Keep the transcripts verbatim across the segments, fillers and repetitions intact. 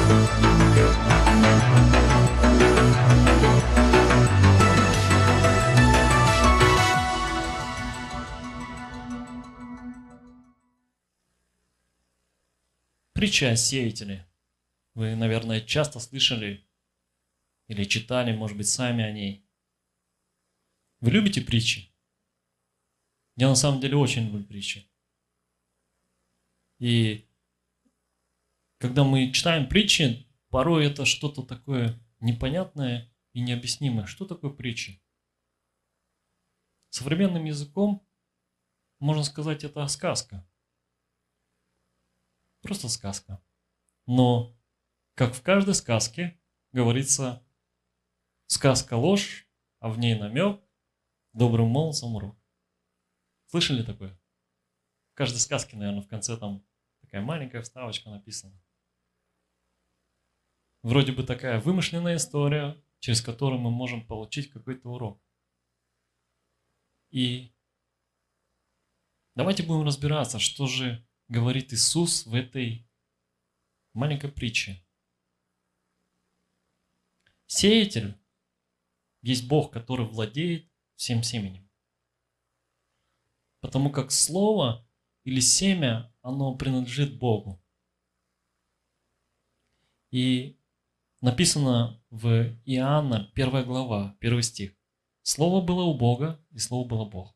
Притча о сеятеле. Вы, наверное, часто слышали или читали, может быть, сами о ней. Вы любите притчи? Я на самом деле очень люблю притчи. И когда мы читаем притчи, порой это что-то такое непонятное и необъяснимое. Что такое притчи? Современным языком можно сказать, это сказка. Просто сказка. Но, как в каждой сказке, говорится, сказка ложь, а в ней намек, добрым молодцам урок. Слышали такое? В каждой сказке, наверное, в конце там такая маленькая вставочка написана. Вроде бы такая вымышленная история, через которую мы можем получить какой-то урок. И давайте будем разбираться, что же говорит Иисус в этой маленькой притче. Сеятель есть Бог, который владеет всем семенем. Потому как слово или семя, оно принадлежит Богу. И написано в Иоанна первая глава, первый стих. Слово было у Бога, и Слово было Бог.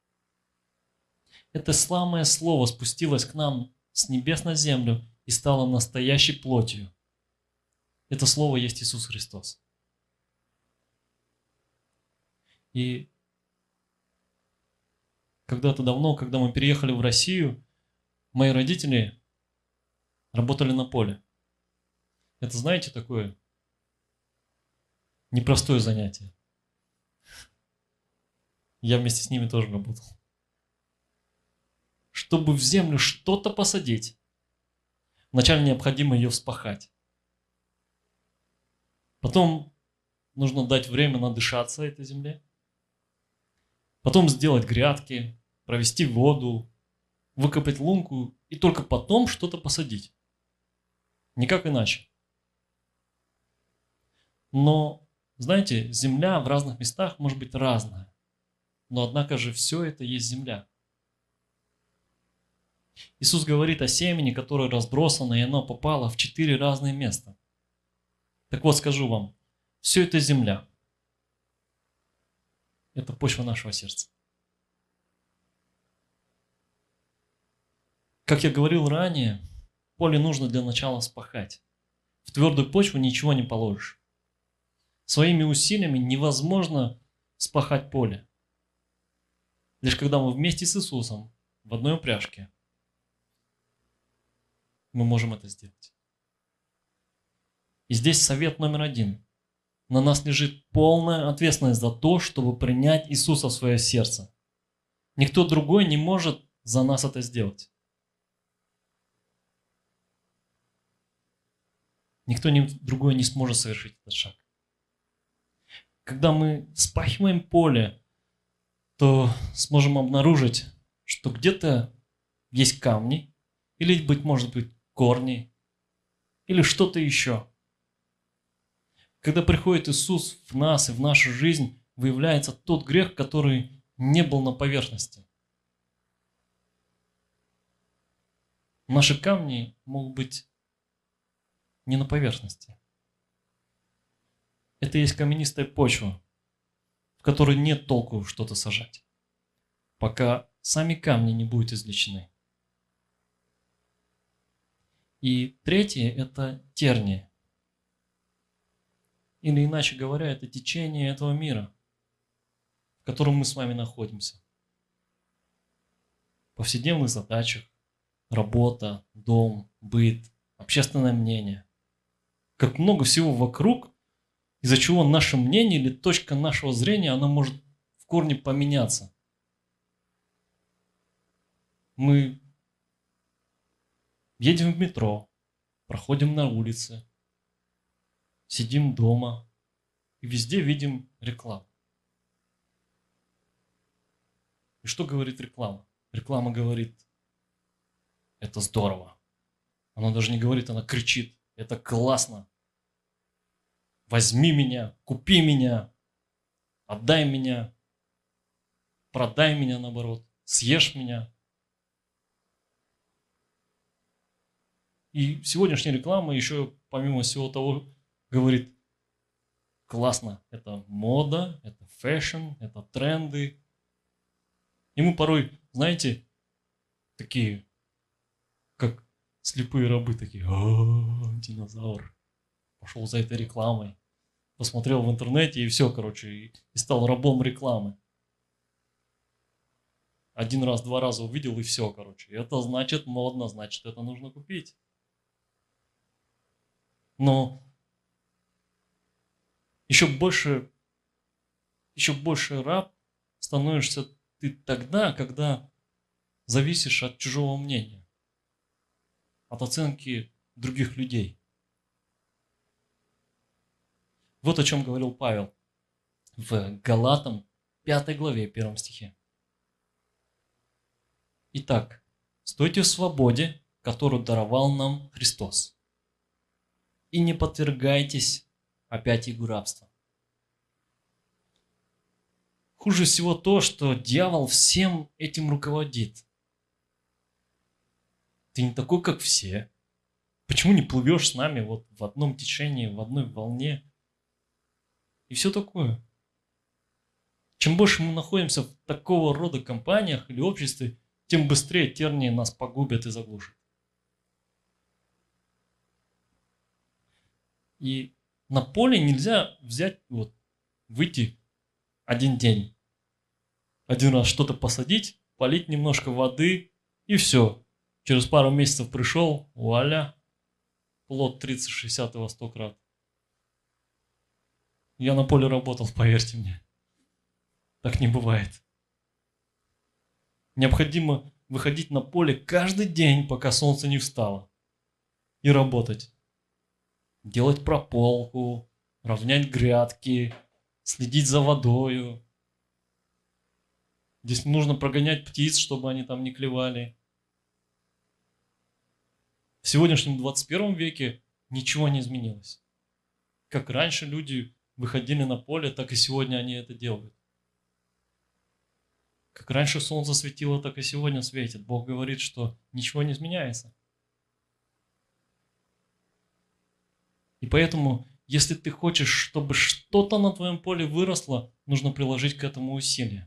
Это самое Слово спустилось к нам с небес на землю и стало настоящей плотью. Это Слово есть Иисус Христос. И когда-то давно, когда мы переехали в Россию, мои родители работали на поле. Это, знаете, такое непростое занятие. Я вместе с ними тоже работал. Чтобы в землю что-то посадить, вначале необходимо ее вспахать. Потом нужно дать время надышаться этой земле. Потом сделать грядки, провести воду, выкопать лунку и только потом что-то посадить. Никак иначе. Но, знаете, земля в разных местах может быть разная. Но однако же все это есть земля. Иисус говорит о семени, которое разбросано, и оно попало в четыре разные места. Так вот, скажу вам, все это земля. Это почва нашего сердца. Как я говорил ранее, поле нужно для начала вспахать. В твердую почву ничего не положишь. Своими усилиями невозможно вспахать поле. Лишь когда мы вместе с Иисусом в одной упряжке, мы можем это сделать. И здесь совет номер один. На нас лежит полная ответственность за то, чтобы принять Иисуса в свое сердце. Никто другой не может за нас это сделать. Никто другой не сможет совершить этот шаг. Когда мы вспахиваем поле, то сможем обнаружить, что где-то есть камни, или, быть может быть, корни, или что-то еще. Когда приходит Иисус в нас и в нашу жизнь, выявляется тот грех, который не был на поверхности. Наши камни могут быть не на поверхности. Это есть каменистая почва, в которой нет толку что-то сажать, пока сами камни не будут извлечены. И третье – это тернии. Или иначе говоря, это течение этого мира, в котором мы с вами находимся. В повседневных задачах, работа, дом, быт, общественное мнение. Как много всего вокруг, из-за чего наше мнение или точка нашего зрения, она может в корне поменяться. Мы едем в метро, проходим на улице, сидим дома и везде видим рекламу. И что говорит реклама? Реклама говорит, это здорово. Она даже не говорит, она кричит, это классно. Возьми меня, купи меня, отдай меня, продай меня наоборот, съешь меня. И сегодняшняя реклама еще, помимо всего того, говорит, классно, это мода, это фэшн, это тренды. И мы порой, знаете, такие, как слепые рабы, такие, о, динозавр, пошел за этой рекламой. Посмотрел в интернете и все, короче, и, и стал рабом рекламы. Один раз, два раза увидел и все, короче. Это значит модно, значит это нужно купить. Но еще больше, еще больше раб становишься ты тогда, когда зависишь от чужого мнения, от оценки других людей. Вот о чем говорил Павел в Галатам пятой главе, первом стихе. Итак, стойте в свободе, которую даровал нам Христос, и не подвергайтесь опять игу рабства. Хуже всего то, что дьявол всем этим руководит. Ты не такой, как все. Почему не плывешь с нами вот в одном течении, в одной волне? И все такое. Чем больше мы находимся в такого рода компаниях или обществе, тем быстрее тернии нас погубят и заглушат. И на поле нельзя взять, вот, выйти один день, один раз что-то посадить, полить немножко воды и все. Через пару месяцев пришел, вуаля, плод тридцать, шестьдесят и во сто крат. Я на поле работал, поверьте мне. Так не бывает. Необходимо выходить на поле каждый день, пока солнце не встало. И работать. Делать прополку, равнять грядки, следить за водою. Здесь нужно прогонять птиц, чтобы они там не клевали. В сегодняшнем двадцать первом веке ничего не изменилось. Как раньше люди выходили на поле, так и сегодня они это делают. Как раньше солнце светило, так и сегодня светит. Бог говорит, что ничего не изменяется. И поэтому, если ты хочешь, чтобы что-то на твоем поле выросло, нужно приложить к этому усилия.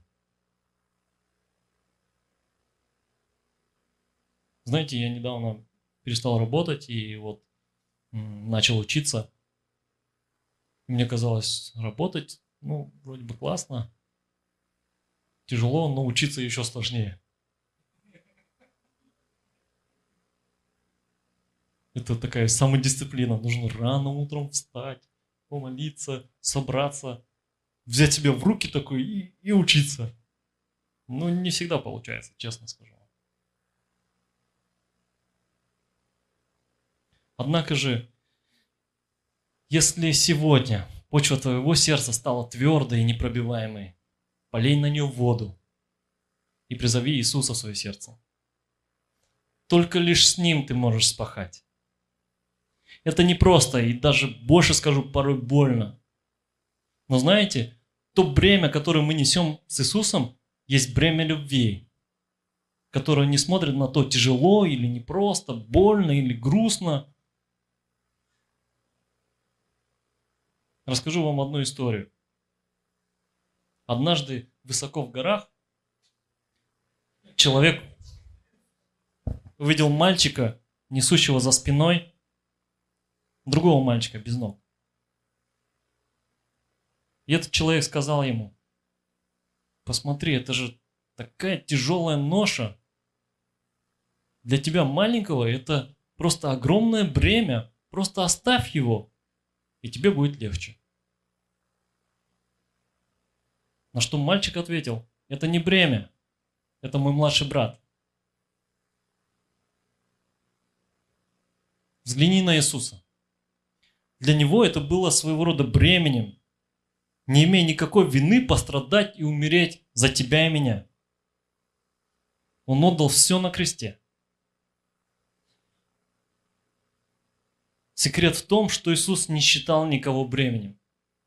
Знаете, я недавно перестал работать и вот м, начал учиться. Мне казалось, работать, ну, вроде бы классно, тяжело, но учиться еще сложнее. Это такая самодисциплина. Нужно рано утром встать, помолиться, собраться, взять себя в руки такой и, и учиться. Ну, не всегда получается, честно скажу. Однако же, если сегодня почва твоего сердца стала твердой и непробиваемой, полей на нее воду и призови Иисуса в свое сердце. Только лишь с Ним ты можешь спахать. Это непросто и даже больше скажу, порой больно. Но знаете, то бремя, которое мы несем с Иисусом, есть бремя любви, которое не смотрит на то, тяжело или непросто, больно или грустно. Расскажу вам одну историю. Однажды высоко в горах человек увидел мальчика, несущего за спиной другого мальчика без ног. И этот человек сказал ему: посмотри, это же такая тяжелая ноша. Для тебя маленького это просто огромное бремя. Просто оставь его, и тебе будет легче. На что мальчик ответил: это не бремя, это мой младший брат. Взгляни на Иисуса. Для него это было своего рода бременем, не имея никакой вины пострадать и умереть за тебя и меня. Он отдал все на кресте. Секрет в том, что Иисус не считал никого бременем.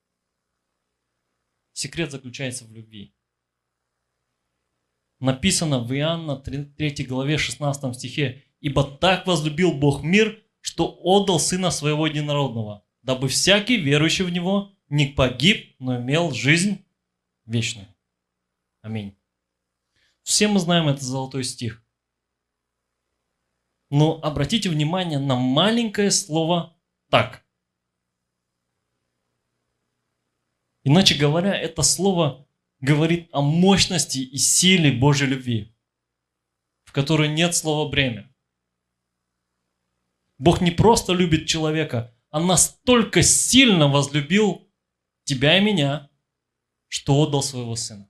Секрет заключается в любви. Написано в Иоанна третьей главе шестнадцатом стихе: «Ибо так возлюбил Бог мир, что отдал Сына Своего Единородного, дабы всякий, верующий в Него, не погиб, но имел жизнь вечную». Аминь. Все мы знаем этот золотой стих. Но обратите внимание на маленькое слово «так». Иначе говоря, это слово говорит о мощности и силе Божьей любви, в которой нет слова «бремя». Бог не просто любит человека, а настолько сильно возлюбил тебя и меня, что отдал своего Сына.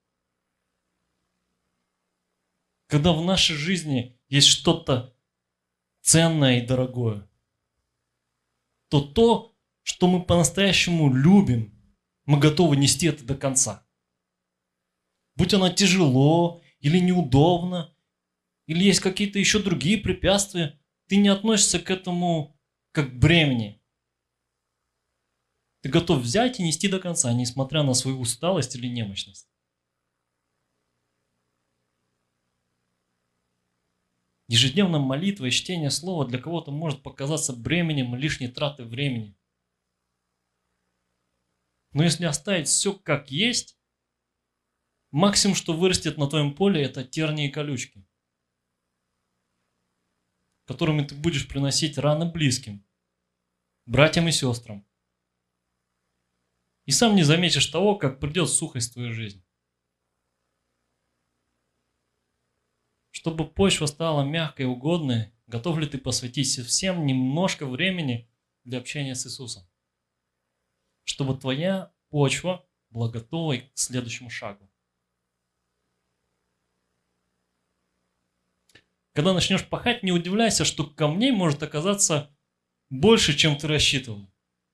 Когда в нашей жизни есть что-то ценное и дорогое, то то, что мы по-настоящему любим, мы готовы нести это до конца. Будь оно тяжело или неудобно, или есть какие-то еще другие препятствия, ты не относишься к этому как к бремени. Ты готов взять и нести до конца, несмотря на свою усталость или немощность. Ежедневная молитва и чтение слова для кого-то может показаться бременем и лишней тратой времени. Но если оставить все как есть, максимум, что вырастет на твоем поле, это тернии и колючки, которыми ты будешь приносить раны близким, братьям и сестрам. И сам не заметишь того, как придет сухость в твою жизнь. Чтобы почва стала мягкой и угодной, готов ли ты посвятить совсем немножко времени для общения с Иисусом? Чтобы твоя почва была готова к следующему шагу. Когда начнешь пахать, не удивляйся, что камней может оказаться больше, чем ты рассчитывал.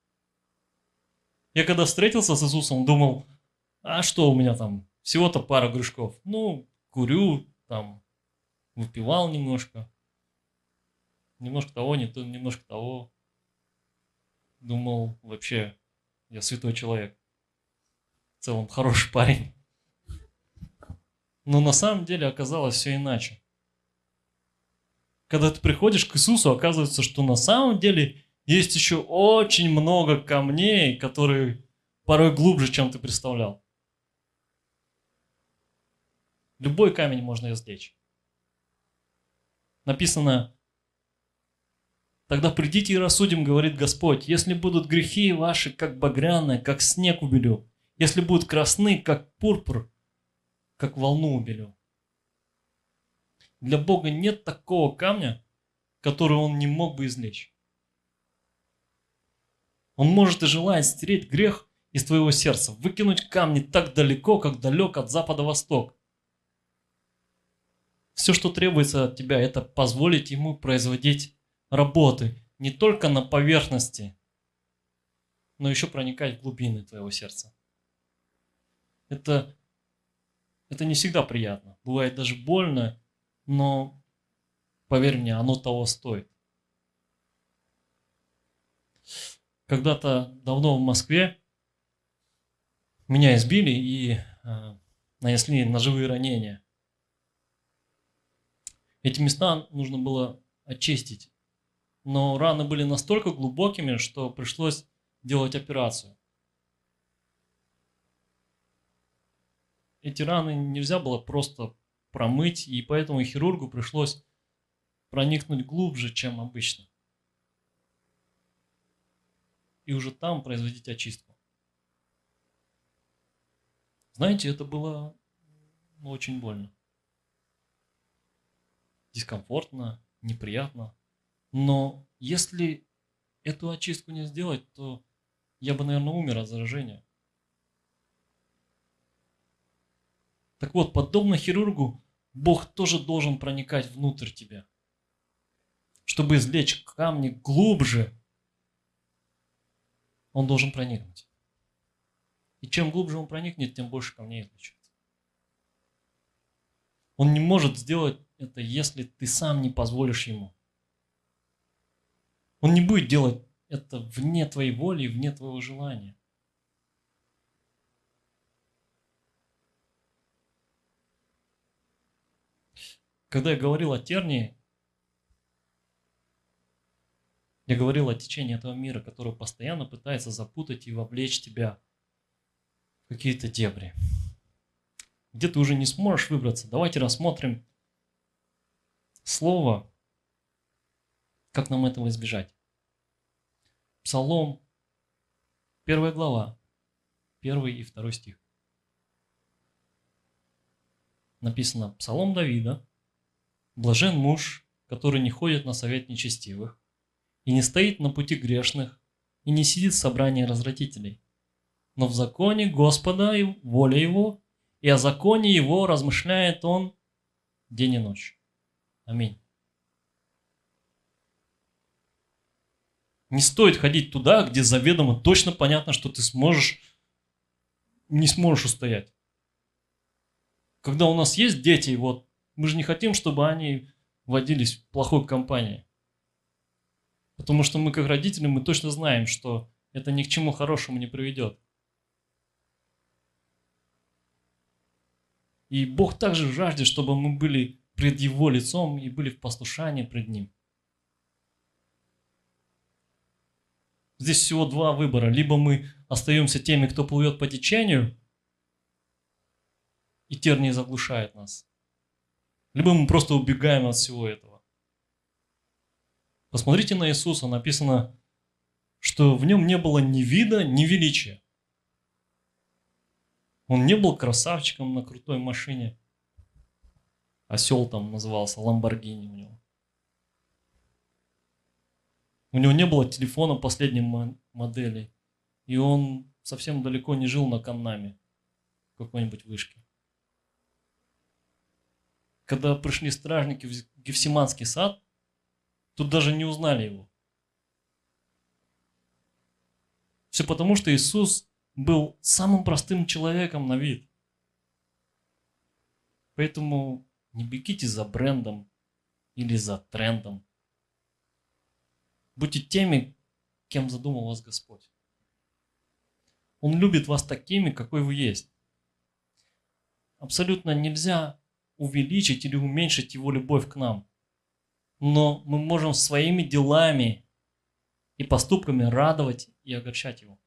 Я когда встретился с Иисусом, думал, а что у меня там, всего-то пара грешков. Ну, курю, там, выпивал немножко, немножко того, не то, немножко того. Думал, вообще, я святой человек. В целом, хороший парень. Но на самом деле оказалось все иначе. Когда ты приходишь к Иисусу, оказывается, что на самом деле есть еще очень много камней, которые порой глубже, чем ты представлял. Любой камень можно извлечь. Написано: «Тогда придите и рассудим, говорит Господь, если будут грехи ваши, как багряные, как снег убелю, если будут красны, как пурпур, как волну убелю». Для Бога нет такого камня, который Он не мог бы извлечь. Он может и желает стереть грех из твоего сердца, выкинуть камни так далеко, как далек от запада восток. Все, что требуется от тебя, это позволить Ему производить работы не только на поверхности, но еще проникать в глубины твоего сердца. Это, это не всегда приятно, бывает даже больно, но, поверь мне, оно того стоит. Когда-то давно в Москве меня избили и э, нанесли ножевые ранения. Эти места нужно было очистить, но раны были настолько глубокими, что пришлось делать операцию. Эти раны нельзя было просто промыть, и поэтому хирургу пришлось проникнуть глубже, чем обычно. И уже там производить очистку. Знаете, это было ну, очень больно. Дискомфортно, неприятно. Но если эту очистку не сделать, то я бы, наверное, умер от заражения. Так вот, подобно хирургу, Бог тоже должен проникать внутрь тебя. Чтобы извлечь камни глубже, Он должен проникнуть. И чем глубже Он проникнет, тем больше камней извлечется. Он не может сделать это, если ты сам не позволишь Ему. Он не будет делать это вне твоей воли и вне твоего желания. Когда я говорил о тернии, я говорил о течении этого мира, которое постоянно пытается запутать и вовлечь тебя в какие-то дебри, где ты уже не сможешь выбраться. Давайте рассмотрим слово, как нам этого избежать. Псалом, первая глава, первый и второй стих. Написано: Псалом Давида. Блажен муж, который не ходит на совет нечестивых, и не стоит на пути грешных, и не сидит в собрании развратителей. Но в законе Господа и воля Его, и о законе Его размышляет Он день и ночь. Аминь. Не стоит ходить туда, где заведомо точно понятно, что ты сможешь, не сможешь устоять. Когда у нас есть дети, вот, мы же не хотим, чтобы они водились в плохой компании. Потому что мы, как родители, мы точно знаем, что это ни к чему хорошему не приведет. И Бог также жаждет, чтобы мы были пред Его лицом и были в послушании пред Ним. Здесь всего два выбора. Либо мы остаемся теми, кто плывет по течению, и тернии заглушает нас. Либо мы просто убегаем от всего этого. Посмотрите на Иисуса. Написано, что в Нем не было ни вида, ни величия. Он не был красавчиком на крутой машине. Осел там назывался, Ламборгини у него. У него не было телефона последней модели. И он совсем далеко не жил на Каннаме, в какой-нибудь вышке. Когда пришли стражники в Гефсиманский сад, тут даже не узнали его. Все потому, что Иисус был самым простым человеком на вид. Поэтому не бегите за брендом или за трендом. Будьте теми, кем задумал вас Господь. Он любит вас такими, какой вы есть. Абсолютно нельзя увеличить или уменьшить Его любовь к нам. Но мы можем своими делами и поступками радовать и огорчать Его.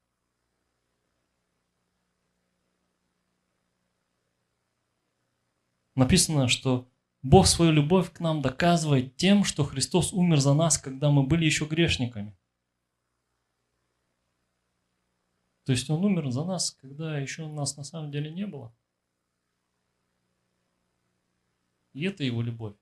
Написано, что Бог свою любовь к нам доказывает тем, что Христос умер за нас, когда мы были еще грешниками. То есть Он умер за нас, когда еще нас на самом деле не было. И это Его любовь.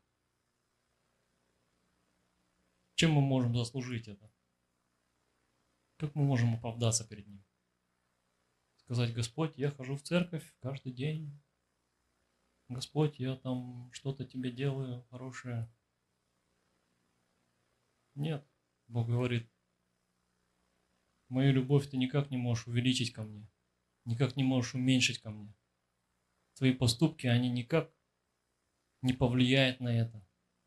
Чем мы можем заслужить это? Как мы можем оправдаться перед Ним? Сказать: Господь, я хожу в церковь каждый день. Господь, я там что-то тебе делаю хорошее. Нет. Бог говорит: мою любовь ты никак не можешь увеличить ко мне. Никак не можешь уменьшить ко мне. Твои поступки, они никак не повлияют на это.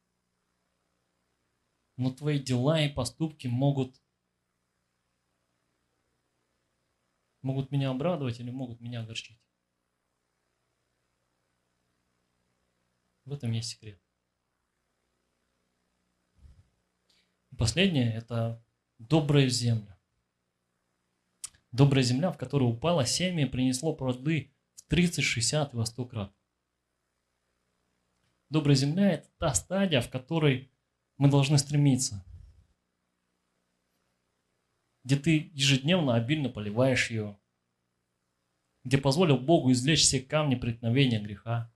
Но твои дела и поступки могут, могут меня обрадовать или могут меня огорчить. В этом есть секрет. И последнее – это добрая земля. Добрая земля, в которую упало семя и принесло плоды в тридцать, шестьдесят и во сто крат. Добрая земля – это та стадия, в которой мы должны стремиться. Где ты ежедневно обильно поливаешь ее. Где позволил Богу извлечь все камни преткновения греха.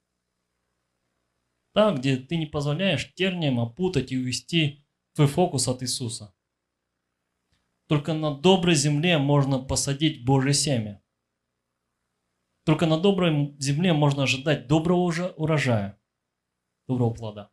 Там, где ты не позволяешь терниям опутать и увести твой фокус от Иисуса. Только на доброй земле можно посадить Божье семя. Только на доброй земле можно ожидать доброго урожая, доброго плода.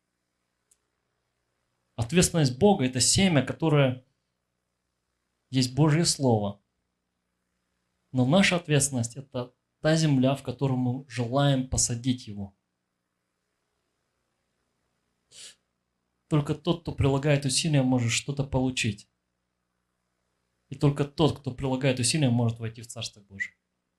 Ответственность Бога – это семя, которое есть Божье Слово. Но наша ответственность – это та земля, в которую мы желаем посадить его. только тот, кто прилагает усилия, может что-то получить. И только тот, кто прилагает усилия, может войти в Царство Божие.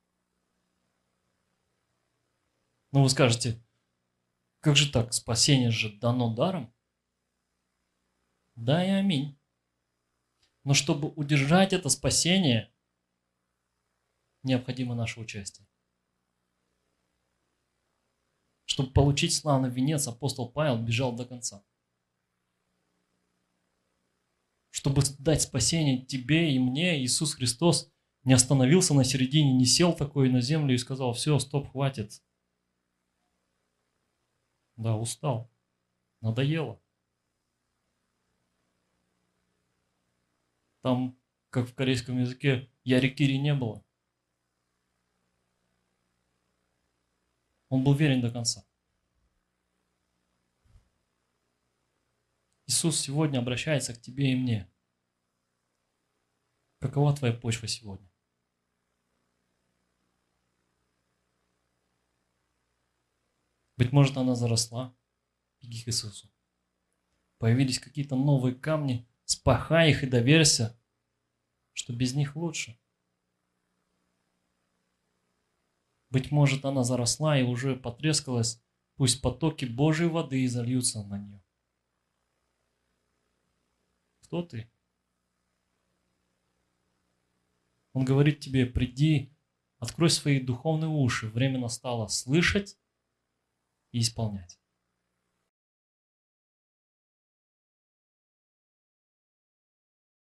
Ну вы скажете, как же так, спасение же дано даром? Да и аминь. Но чтобы удержать это спасение, необходимо наше участие. Чтобы получить славный венец, апостол Павел бежал до конца. Чтобы дать спасение тебе и мне, Иисус Христос не остановился на середине, не сел такой на землю и сказал: все, стоп, хватит. Да, устал. Надоело. Там, как в корейском языке, ярикири не было. Он был верен до конца. Иисус сегодня обращается к тебе и мне. Какова твоя почва сегодня? Быть может, она заросла. Беги к Иисусу. Появились какие-то новые камни. Спахай их и доверься, что без них лучше. Быть может, она заросла и уже потрескалась. Пусть потоки Божьей воды изольются на нее. Кто ты? Он говорит тебе: приди, открой свои духовные уши. Время настало слышать и исполнять.